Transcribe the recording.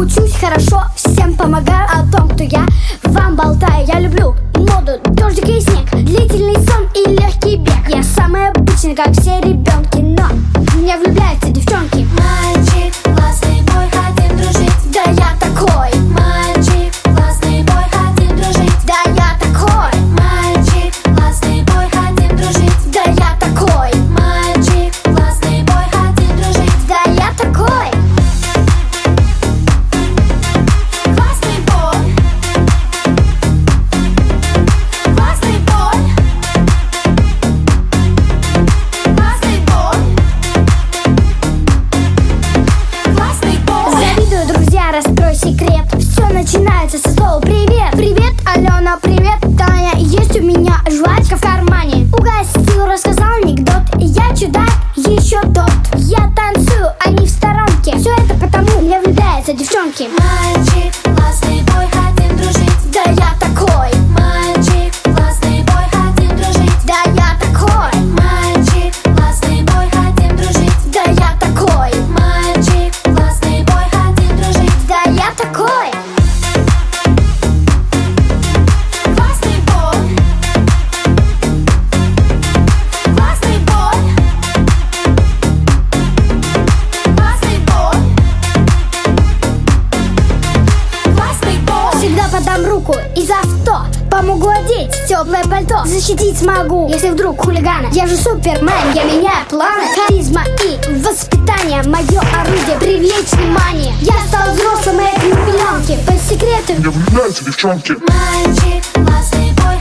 Учусь хорошо, всем помогаю. О том, кто я, вам болтаю. Я люблю моду, дождик и снег, длительный сон и легкий бег. Я самый обычный, как все ребенки, но в меня влюбляются девчонки. Мальчик, классный бой, хотим дружить. Да я такой. Мальчик, классный бой, хотим дружить. Да я такой. Мальчик, классный бой, хотим дружить. Да я такой. Мальчик, классный бой, хотим дружить. Да я такой. Классный бой. Классный бой. Классный бой. Классный бой. Завидую, друзья, раскрой секрет. Все начинается со слова привет. Привет, Алена, привет, Таня. Есть у меня жвачка в кармане. Угостил, рассказал анекдот. Я чудак, еще тот. Я танцую, они в сторонке. Все это потому, мне влюбляются девчонки. Мальчик, классный бой, хотим дружить. Да я такой. Мальчик, классный бой, хотим дружить. Да я такой. Мальчик, классный бой, хотим дружить. Да я такой. Мальчик, классный бой, хотим дружить. Да я такой. Классный бой. Классный бой. Классный бой. Классный бой. Всегда подам руку из авто. Помогу одеть теплое пальто. Защитить смогу, если вдруг хулигана. Я же супермен, я меняю планы. Харизма и воспитание, мое орудие привлечь внимание. Я стал взрослым, и это не пеленки. По секрету Мне влюбляются девчонки. Мальчик, классный бой,